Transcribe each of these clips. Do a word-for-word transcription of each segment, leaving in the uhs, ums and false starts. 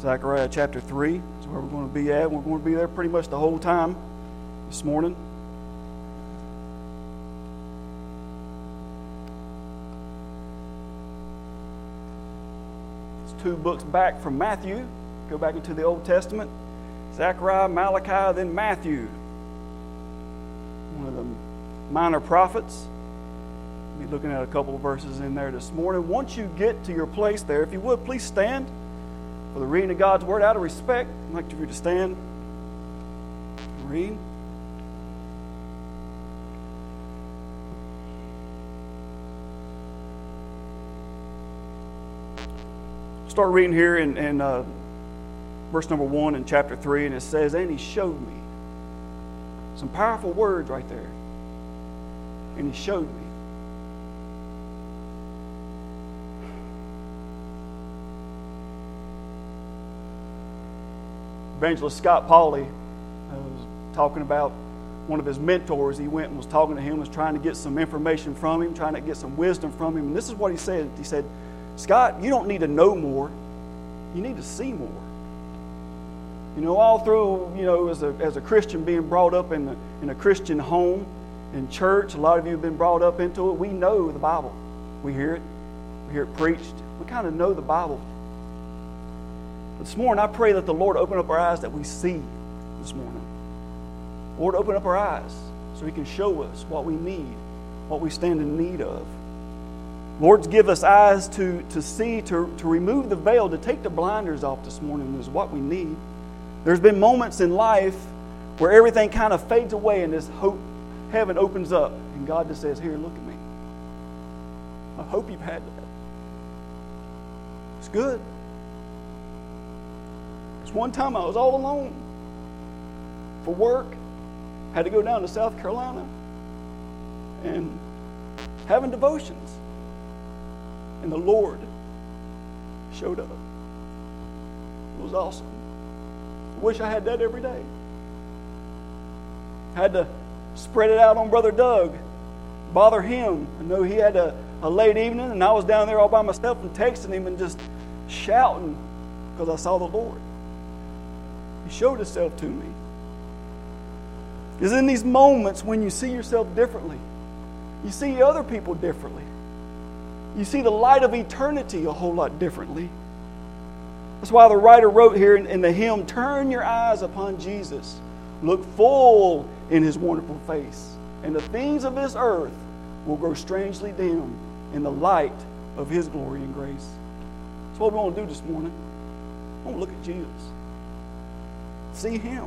Zechariah chapter three is where we're going to be at. We're going to be there pretty much the whole time this morning. It's two books back from Matthew. Go back into the Old Testament. Zechariah, Malachi, then Matthew. One of the minor prophets. We'll be looking at a couple of verses in there this morning. Once you get to your place there, if you would, please stand for the reading of God's Word. Out of respect, I'd like for you to stand and read. Start reading here in, in uh, verse number one in chapter three, and it says, "And he showed me." Some powerful words right there. And he showed me. Evangelist Scott Pauley uh, was talking about one of his mentors. He went and was talking to him, was trying to get some information from him, trying to get some wisdom from him. And this is what he said. He said, "Scott, you don't need to know more. You need to see more." You know, all through, you know, as a as a Christian being brought up in a, in a Christian home, in church, a lot of you have been brought up into it. We know the Bible. We hear it. We hear it preached. We kind of know the Bible. This morning, I pray that the Lord open up our eyes that we see this morning. Lord, open up our eyes so He can show us what we need, what we stand in need of. Lord, give us eyes to, to see, to, to remove the veil, to take the blinders off this morning is what we need. There's been moments in life where everything kind of fades away and this hope, heaven opens up and God just says, "Here, look at me." I hope you've had that. It's good. One time I was all alone for work. Had to go down to South Carolina and having devotions. And the Lord showed up. It was awesome. I wish I had that every day. Had to spread it out on Brother Doug, bother him. I know he had a, a late evening and I was down there all by myself and texting him and just shouting because I saw the Lord. He showed Himself to me. It's in these moments when you see yourself differently. You see other people differently. You see the light of eternity a whole lot differently. That's why the writer wrote here in, in the hymn, "Turn your eyes upon Jesus. Look full in His wonderful face. And the things of this earth will grow strangely dim in the light of His glory and grace." That's what we want to do this morning. I want to look at Jesus. See Him.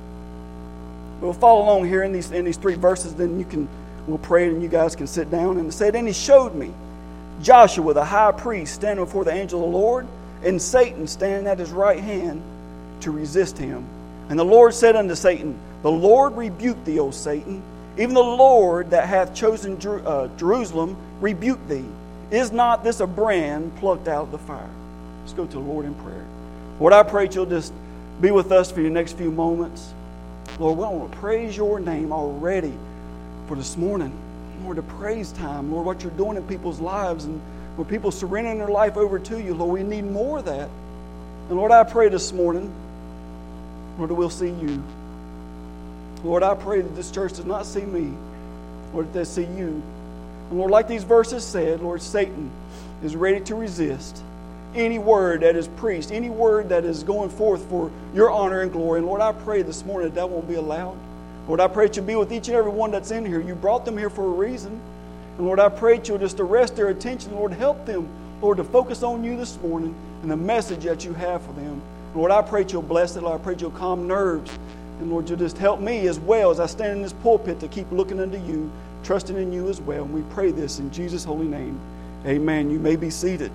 We'll follow along here in these in these three verses. Then you can we'll pray and you guys can sit down. And it said, "And He showed me Joshua the high priest standing before the angel of the Lord, and Satan standing at his right hand to resist him. And the Lord said unto Satan, The Lord rebuke thee, O Satan. Even the Lord that hath chosen Jer- uh, Jerusalem rebuke thee. Is not this a brand plucked out of the fire?" Let's go to the Lord in prayer. Lord, I pray that You'll just be with us for your next few moments. Lord, we want to praise Your name already for this morning. Lord, the praise time. Lord, what You're doing in people's lives and when people surrendering their life over to You, Lord, we need more of that. And Lord, I pray this morning, Lord, that we'll see You. Lord, I pray that this church does not see me, Lord, that they see You. And Lord, like these verses said, Lord, Satan is ready to resist any word that is preached, any word that is going forth for Your honor and glory. And Lord, I pray this morning that that won't be allowed. Lord, I pray that You'll be with each and every one that's in here. You brought them here for a reason. And Lord, I pray that You'll just arrest their attention. Lord, help them, Lord, to focus on You this morning and the message that You have for them. Lord, I pray that You'll bless it. Lord, I pray that You'll calm nerves. And Lord, You'll just help me as well as I stand in this pulpit to keep looking unto You, trusting in You as well. And we pray this in Jesus' holy name. Amen. You may be seated.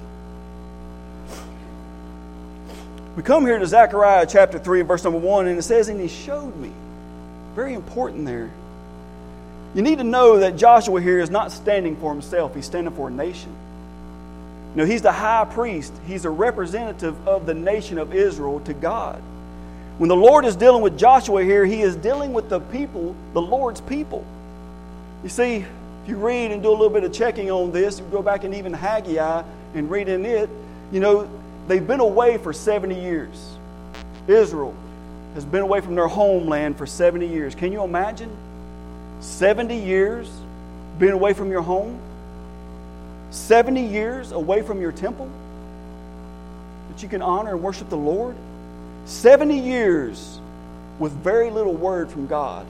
We come here to Zechariah chapter three, verse number one, and it says, "And He showed me." Very important there. You need to know that Joshua here is not standing for himself. He's standing for a nation. You know, he's the high priest. He's a representative of the nation of Israel to God. When the Lord is dealing with Joshua here, He is dealing with the people, the Lord's people. You see, if you read and do a little bit of checking on this, you go back and even Haggai and read in it, you know, they've been away for seventy years. Israel has been away from their homeland for seventy years. Can you imagine? seventy years being away from your home? seventy years away from your temple that you can honor and worship the Lord? seventy years with very little word from God.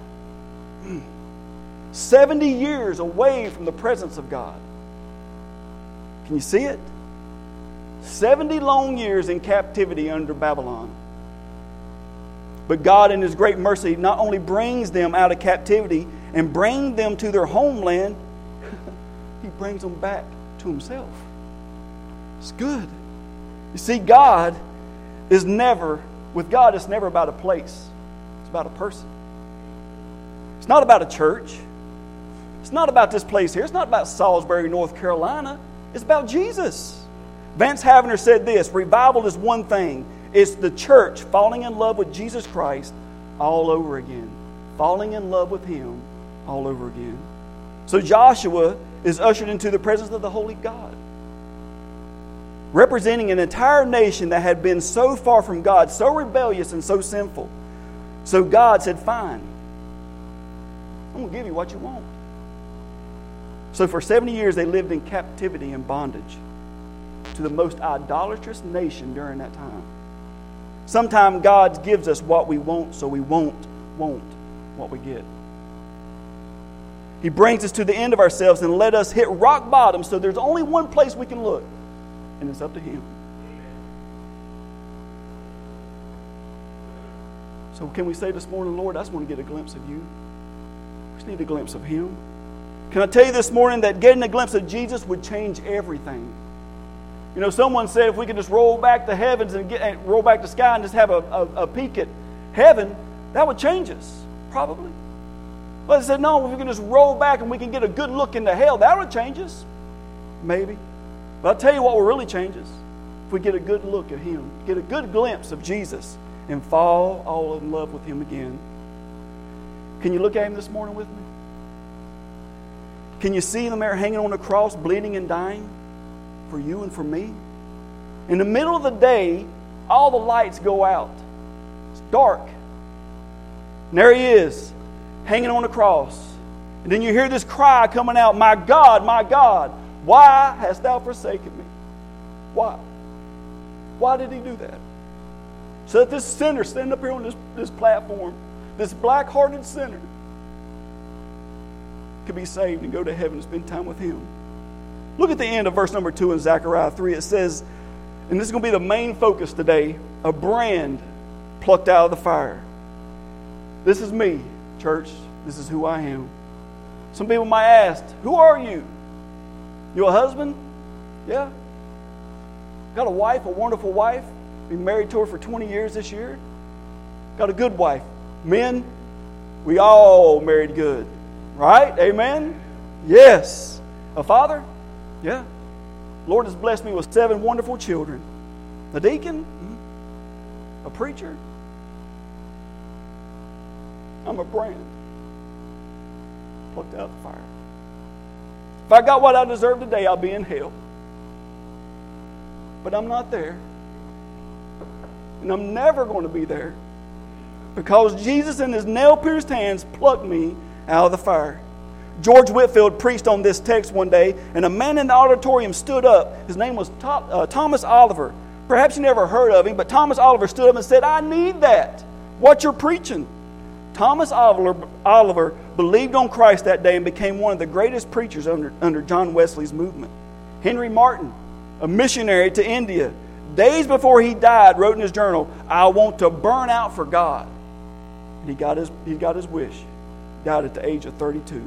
seventy years away from the presence of God. Can you see it? seventy long years in captivity under Babylon. But God in His great mercy not only brings them out of captivity and brings them to their homeland, He brings them back to Himself. It's good. You see, God is never, with God it's never about a place. It's about a person. It's not about a church. It's not about this place here. It's not about Salisbury, North Carolina. It's about Jesus. Vance Havner said this: revival is one thing. It's the church falling in love with Jesus Christ all over again. Falling in love with Him all over again. So Joshua is ushered into the presence of the Holy God, representing an entire nation that had been so far from God, so rebellious and so sinful. So God said, fine, I'm going to give you what you want. So for seventy years they lived in captivity and bondage to the most idolatrous nation during that time. Sometimes God gives us what we want so we won't want what we get. He brings us to the end of ourselves and let us hit rock bottom, so there's only one place we can look, and it's up to Him. So can we say this morning, Lord, I just want to get a glimpse of You. I just need a glimpse of Him. Can I tell you this morning that getting a glimpse of Jesus would change everything? You know, someone said if we could just roll back the heavens and get and roll back the sky and just have a, a, a peek at heaven, that would change us, probably. But they said, no, if we can just roll back and we can get a good look into hell, that would change us. Maybe. But I'll tell you what will really change us. If we get a good look at Him, get a good glimpse of Jesus, and fall all in love with Him again. Can you look at Him this morning with me? Can you see Him there hanging on the cross, bleeding and dying for you and for me? In the middle of the day, all the lights go out. It's dark. And there He is, hanging on the cross. And then you hear this cry coming out, my God, my God, why hast Thou forsaken me? Why? Why did He do that? So that this sinner standing up here on this, this platform, this black-hearted sinner, could be saved and go to heaven and spend time with Him. Look at the end of verse number two in Zechariah three. It says, and this is going to be the main focus today, a brand plucked out of the fire. This is me, church. This is who I am. Some people might ask, who are you? You a husband? Yeah. Got a wife, a wonderful wife. Been married to her for twenty years this year. Got a good wife. Men, we all married good. Right? Amen? Yes. A father? Yeah. Lord has blessed me with seven wonderful children. A deacon? A preacher? I'm a brand plucked out of the fire. If I got what I deserve today, I'll be in hell. But I'm not there. And I'm never going to be there, because Jesus in His nail-pierced hands plucked me out of the fire. George Whitefield preached on this text one day, and a man in the auditorium stood up. His name was Thomas Oliver. Perhaps you never heard of him, but Thomas Oliver stood up and said, I need that. What you're preaching. Thomas Oliver, Oliver believed on Christ that day and became one of the greatest preachers under, under John Wesley's movement. Henry Martin, a missionary to India, days before he died, wrote in his journal, I want to burn out for God. And he got his, he got his wish. Died at the age of thirty-two.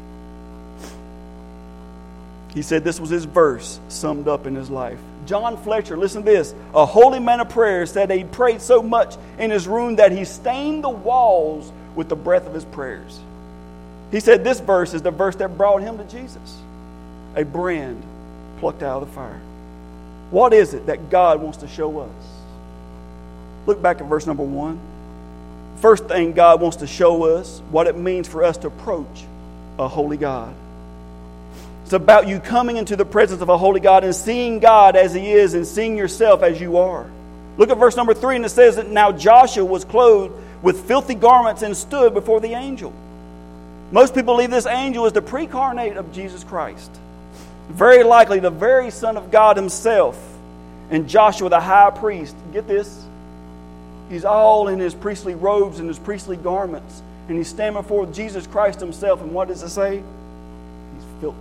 He said this was his verse summed up in his life. John Fletcher, listen to this. A holy man of prayer said he prayed so much in his room that he stained the walls with the breath of his prayers. He said this verse is the verse that brought him to Jesus. A brand plucked out of the fire. What is it that God wants to show us? Look back at verse number one. First thing God wants to show us, what it means for us to approach a holy God. It's about you coming into the presence of a holy God and seeing God as He is and seeing yourself as you are. Look at verse number three, and it says that now Joshua was clothed with filthy garments and stood before the angel. Most people believe this angel is the pre-incarnate of Jesus Christ. Very likely the very Son of God Himself. And Joshua the high priest, get this, he's all in his priestly robes and his priestly garments. And he's standing before Jesus Christ Himself. And what does it say? He's filthy.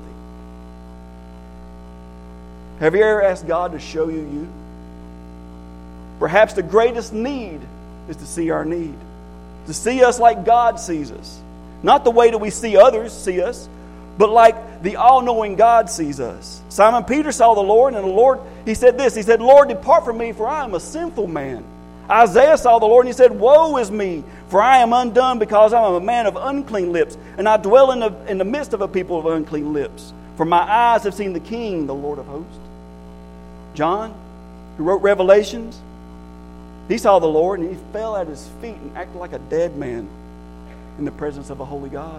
Have you ever asked God to show you you? Perhaps the greatest need is to see our need. To see us like God sees us. Not the way that we see others see us, but like the all-knowing God sees us. Simon Peter saw the Lord, and the Lord, he said this, he said, Lord, depart from me, for I am a sinful man. Isaiah saw the Lord, and he said, woe is me, for I am undone, because I am a man of unclean lips, and I dwell in the, in the midst of a people of unclean lips. For my eyes have seen the King, the Lord of hosts. John, who wrote Revelations, he saw the Lord, and he fell at His feet and acted like a dead man in the presence of a holy God.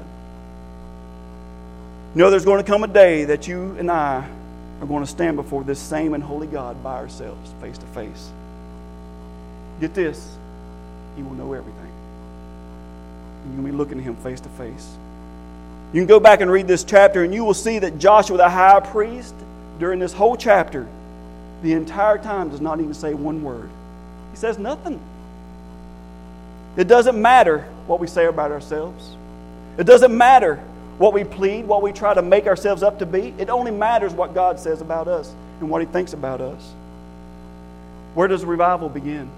You know, there's going to come a day that you and I are going to stand before this same and holy God by ourselves, face to face. Get this, He will know everything. And you're going to be looking at Him face to face. You can go back and read this chapter, and you will see that Joshua the high priest, during this whole chapter, the entire time does not even say one word. He says nothing. It doesn't matter what we say about ourselves. It doesn't matter what we plead, what we try to make ourselves up to be. It only matters what God says about us and what He thinks about us. Where does revival begin?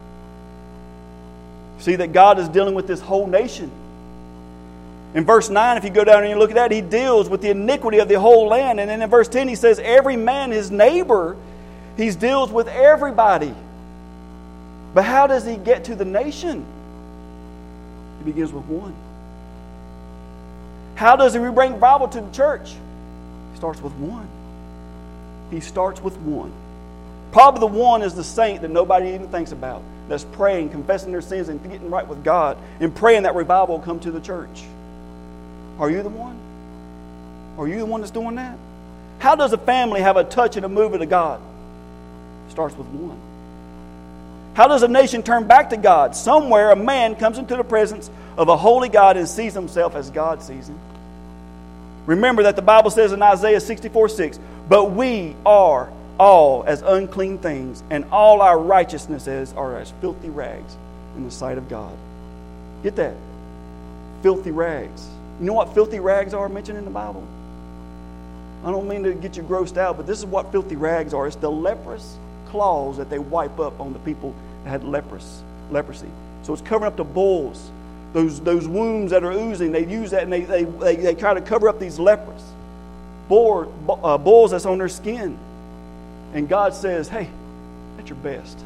See that God is dealing with this whole nation. In verse nine, if you go down and you look at that, He deals with the iniquity of the whole land. And then in verse ten, He says, every man his neighbor. He deals with everybody. But how does He get to the nation? He begins with one. How does He bring revival to the church? He starts with one. He starts with one. Probably the one is the saint that nobody even thinks about. That's praying, confessing their sins, and getting right with God, and praying that revival will come to the church. Are you the one? Are you the one that's doing that? How does a family have a touch and a movement of God? It starts with one. How does a nation turn back to God? Somewhere a man comes into the presence of a holy God and sees himself as God sees him. Remember that the Bible says in Isaiah sixty-four six, but we are all as unclean things, and all our righteousnesses are as filthy rags in the sight of God. Get that? Filthy rags. You know what filthy rags are mentioned in the Bible? I don't mean to get you grossed out, but this is what filthy rags are. It's the leprous claws that they wipe up on the people that had leprous, leprosy. So it's covering up the bulls. Those, those wounds that are oozing, they use that and they, they, they, they try to cover up these lepers. Bull, uh, bulls that's on their skin. And God says, hey, at your best.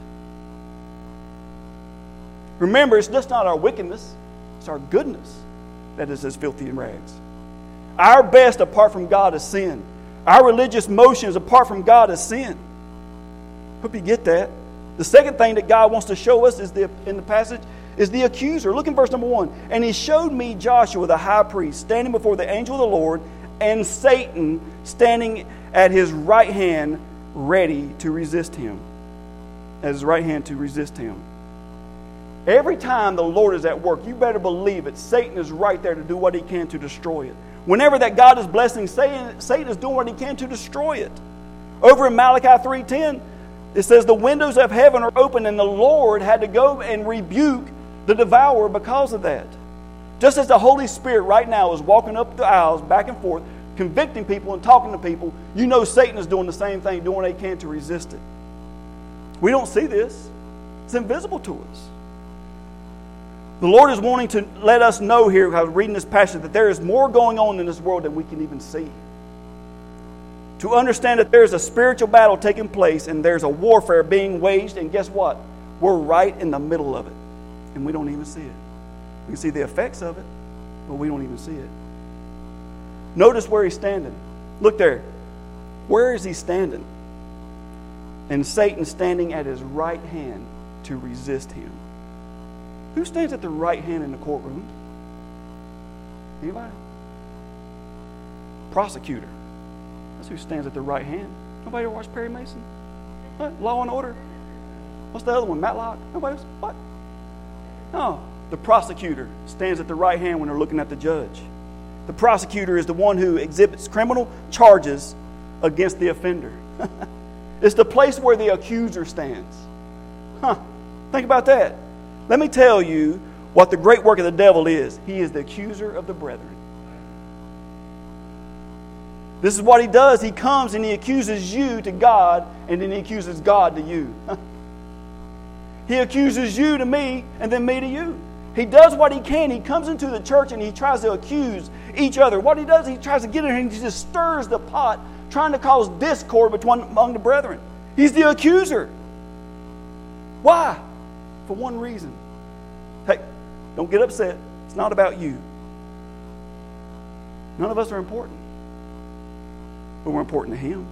Remember, it's just not our wickedness, it's our goodness that is as filthy in rags. Our best apart from God is sin. Our religious motions apart from God is sin. Hope you get that. The second thing that God wants to show us is the, in the passage is the accuser. Look in verse number one. And He showed me Joshua the high priest standing before the angel of the Lord, and Satan standing at his right hand ready to resist him. At his right hand to resist him. Every time the Lord is at work, you better believe it, Satan is right there to do what he can to destroy it. Whenever that God is blessing, Satan, Satan is doing what he can to destroy it. Over in Malachi three ten, it says the windows of heaven are open, and the Lord had to go and rebuke the devourer because of that. Just as the Holy Spirit right now is walking up the aisles back and forth, convicting people and talking to people, you know Satan is doing the same thing, doing what he can to resist it. We don't see this. It's invisible to us. The Lord is wanting to let us know here, I was reading this passage, that there is more going on in this world than we can even see. To understand that there's a spiritual battle taking place and there's a warfare being waged, and guess what? We're right in the middle of it, and we don't even see it. We can see the effects of it, but we don't even see it. Notice where he's standing. Look there. Where is he standing? And Satan standing at his right hand to resist him. Who stands at the right hand in the courtroom? Anybody? Prosecutor. That's who stands at the right hand. Nobody ever watched Perry Mason? What? Law and Order? What's the other one? Matlock? Nobody else? What? No. The prosecutor stands at the right hand when they're looking at the judge. The prosecutor is the one who exhibits criminal charges against the offender. It's the place where the accuser stands. Huh. Think about that. Let me tell you what the great work of the devil is. He is the accuser of the brethren. This is what he does. He comes and he accuses you to God, and then he accuses God to you. He accuses you to me, and then me to you. He does what he can. He comes into the church and he tries to accuse each other. What he does, he tries to get in here and he just stirs the pot, trying to cause discord between among the brethren. He's the accuser. Why? For one reason. Hey, don't get upset. It's not about you. None of us are important. But we're important to him.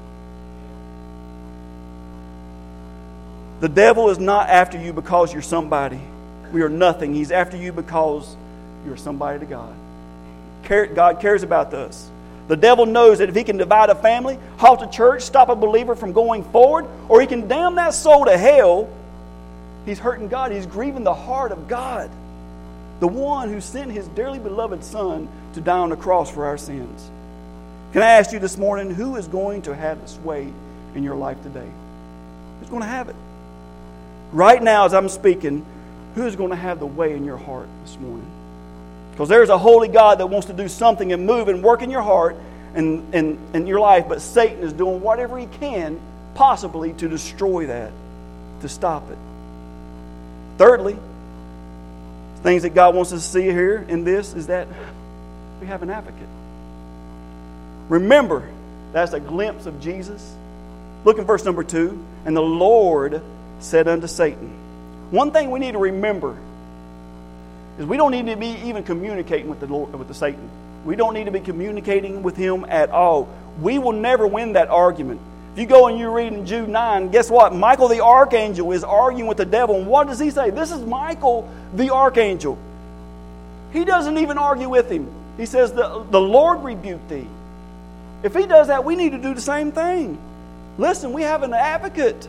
The devil is not after you because you're somebody. We are nothing. He's after you because you're somebody to God. God cares about us. The devil knows that if he can divide a family, halt a church, stop a believer from going forward, or he can damn that soul to hell, he's hurting God. He's grieving the heart of God, the one who sent his dearly beloved Son to die on the cross for our sins. Can I ask you this morning, who is going to have the sway in your life today? Who's going to have it? Right now, as I'm speaking, who is going to have the way in your heart this morning? Because there's a holy God that wants to do something and move and work in your heart and in your life, but Satan is doing whatever he can possibly to destroy that, to stop it. Thirdly, things that God wants us to see here in this is that we have an advocate. Remember, that's a glimpse of Jesus. Look in verse number two. And the Lord said unto Satan. One thing we need to remember is we don't need to be even communicating with the Lord, with the Satan. We don't need to be communicating with him at all. We will never win that argument. If you go and you read in Jude nine, guess what? Michael the archangel is arguing with the devil. And what does he say? This is Michael the archangel. He doesn't even argue with him. He says, the, the Lord rebuked thee. If he does that, we need to do the same thing. Listen, we have an advocate.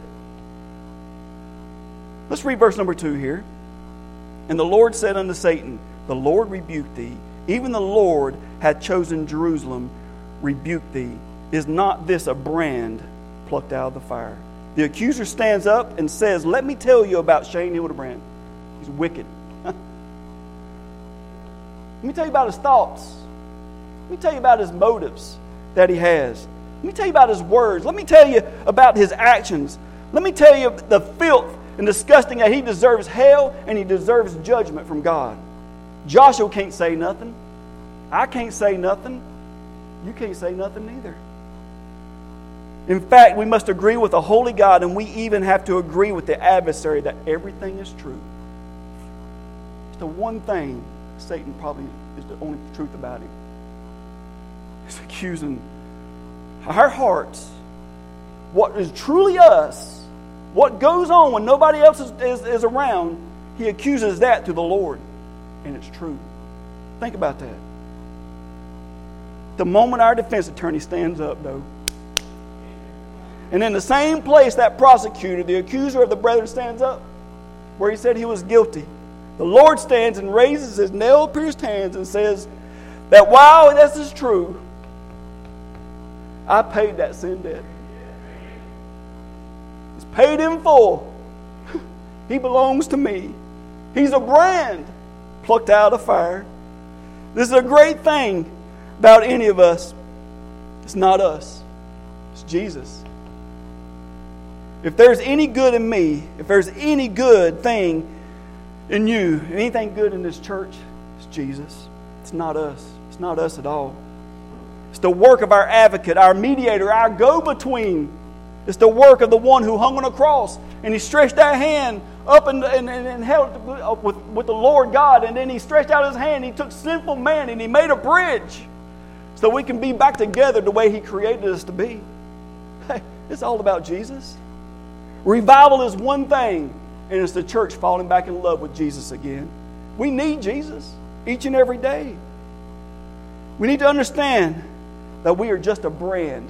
Let's read verse number two here. And the Lord said unto Satan, the Lord rebuked thee. Even the Lord hath chosen Jerusalem, rebuked thee. Is not this a brand plucked out of the fire? The accuser stands up and says, let me tell you about Shane Hildebrand. He's wicked. Let me tell you about his thoughts. Let me tell you about his motives that he has. Let me tell you about his words. Let me tell you about his actions. Let me tell you the filth and disgusting that he deserves hell and he deserves judgment from God. Joshua can't say nothing. I can't say nothing. You can't say nothing either. In fact, we must agree with the holy God, and we even have to agree with the adversary that everything is true. It's the one thing Satan probably is the only truth about him. He's accusing our hearts, what is truly us, what goes on when nobody else is, is, is around. He accuses that to the Lord, and it's true. Think about that. The moment our defense attorney stands up, though, and in the same place that prosecutor, the accuser of the brethren, stands up, where he said he was guilty, the Lord stands and raises his nail-pierced hands and says that while this is true, I paid that sin debt. It's paid in full. He belongs to me. He's a brand plucked out of fire. This is a great thing about any of us. It's not us. It's Jesus. If there's any good in me, if there's any good thing in you, anything good in this church, it's Jesus. It's not us. It's not us at all. It's the work of our advocate, our mediator, our go-between. It's the work of the one who hung on a cross, and he stretched that hand up and, and, and held it with, with the Lord God, and then he stretched out his hand, he took sinful man, and he made a bridge so we can be back together the way he created us to be. Hey, it's all about Jesus. Revival is one thing, and it's the church falling back in love with Jesus again. We need Jesus each and every day. We need to understand that we are just a brand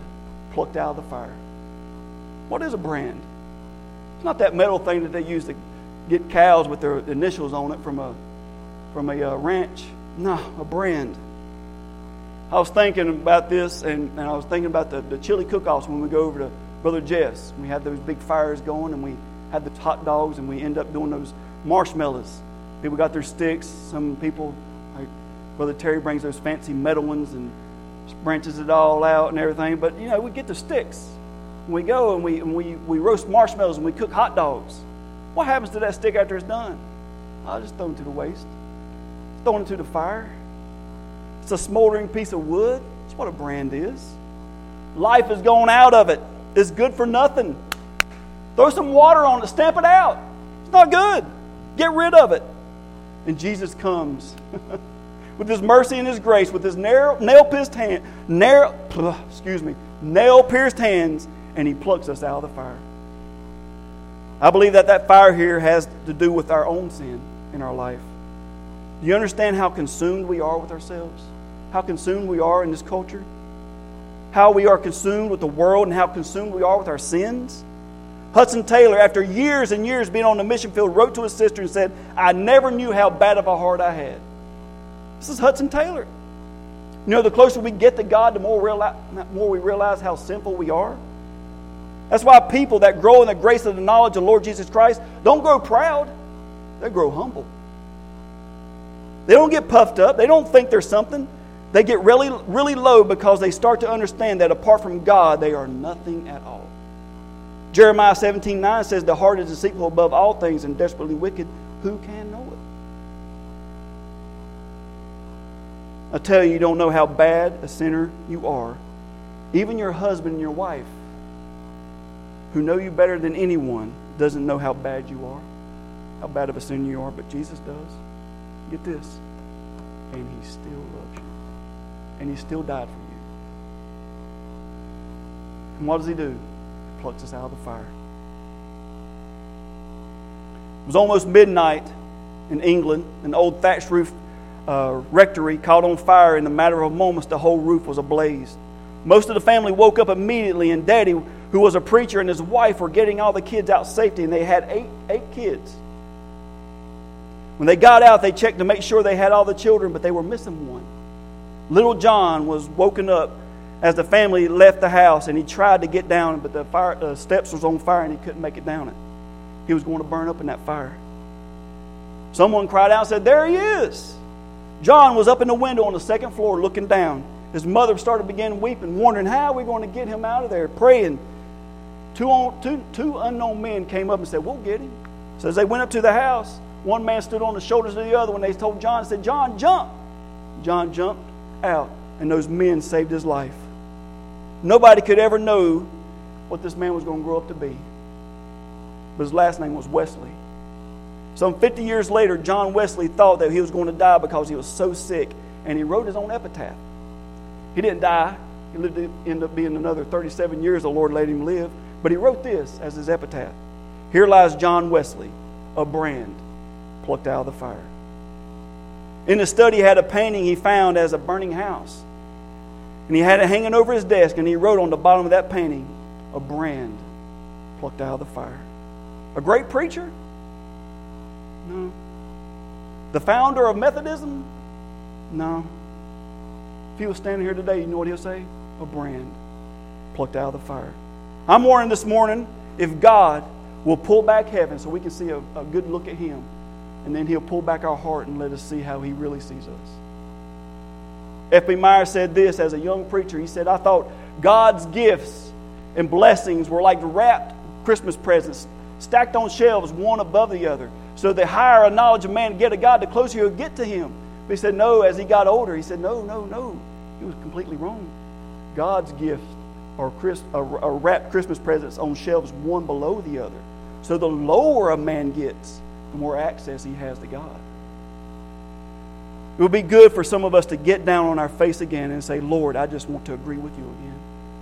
plucked out of the fire. What is a brand? It's not that metal thing that they use to get cows with their initials on it from a from a uh, ranch. No, a brand. I was thinking about this, and, and I was thinking about the, the chili cook-offs when we go over to Brother Jeff's. We had those big fires going, and we had the hot dogs, and we end up doing those marshmallows. People got their sticks. Some people, like Brother Terry, brings those fancy metal ones and branches it all out and everything. But, you know, we get the sticks. We go and we and we, we roast marshmallows and we cook hot dogs. What happens to that stick after it's done? I'll just throw it to the waste. Throw it into the fire. It's a smoldering piece of wood. That's what a brand is. Life is going out of it. It's good for nothing. Throw some water on it. Stamp it out. It's not good. Get rid of it. And Jesus comes with His mercy and His grace, with His nail-pierced hand, nail, excuse me, nail-pierced hands, and He plucks us out of the fire. I believe that that fire here has to do with our own sin in our life. Do you understand how consumed we are with ourselves? How consumed we are in this culture? How we are consumed with the world and how consumed we are with our sins? Hudson Taylor, after years and years being on the mission field, wrote to his sister and said, I never knew how bad of a heart I had. This is Hudson Taylor. You know, the closer we get to God, the more, realize, more we realize how sinful we are. That's why people that grow in the grace of the knowledge of the Lord Jesus Christ don't grow proud. They grow humble. They don't get puffed up. They don't think they're something. They get really, really low because they start to understand that apart from God, they are nothing at all. Jeremiah seventeen nine says, the heart is deceitful above all things and desperately wicked. Who can know it? I tell you, you don't know how bad a sinner you are. Even your husband and your wife, who know you better than anyone, doesn't know how bad you are, how bad of a sinner you are, but Jesus does. Get this. And He still loves you. And He still died for you. And what does He do? He plucks us out of the fire. It was almost midnight in England. An old thatched roof uh, rectory caught on fire. In a matter of moments, the whole roof was ablaze. Most of the family woke up immediately, and Daddy, who was a preacher, and his wife were getting all the kids out safety, and they had eight, eight kids. When they got out, they checked to make sure they had all the children, but they were missing one. Little John was woken up as the family left the house, and he tried to get down, but the fire, uh, steps was on fire, and he couldn't make it down it. He was going to burn up in that fire. Someone cried out and said, there he is. John was up in the window on the second floor looking down. His mother started to begin weeping, wondering how are we going to get him out of there, praying. Two, on, two, two unknown men came up and said, we'll get him. So as they went up to the house, one man stood on the shoulders of the other when they told John, said, John, jump. John jumped out, and those men saved his life. Nobody could ever know what this man was going to grow up to be. But his last name was Wesley. Some fifty years later, John Wesley thought that he was going to die because he was so sick, and he wrote his own epitaph. He didn't die. He lived to end up being another thirty-seven years, the Lord let him live. But he wrote this as his epitaph. Here lies John Wesley, a brand plucked out of the fire. In his study, he had a painting he found as a burning house. And he had it hanging over his desk, and he wrote on the bottom of that painting, a brand plucked out of the fire. A great preacher? No. The founder of Methodism? No. If he was standing here today, you know what he'll say? A brand plucked out of the fire. I'm wondering this morning if God will pull back heaven so we can see a, a good look at Him. And then He'll pull back our heart and let us see how He really sees us. F B Meyer said this as a young preacher. He said, I thought God's gifts and blessings were like wrapped Christmas presents stacked on shelves one above the other. So the higher a knowledge of man get of God, the closer he'll get to Him. But he said, no, as he got older, he said, no, no, no. He was completely wrong. God's gifts are, Chris, are, are wrapped Christmas presents on shelves one below the other. So the lower a man gets, the more access he has to God. It would be good for some of us to get down on our face again and say, Lord, I just want to agree with you again.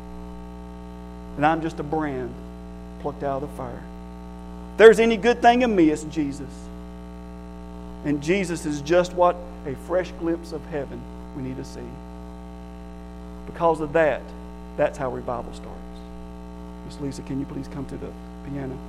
And I'm just a brand plucked out of the fire. If there's any good thing in me, it's Jesus. And Jesus is just what a fresh glimpse of heaven we need to see. Because of that, That's how revival starts. Miss Lisa, can you please come to the piano?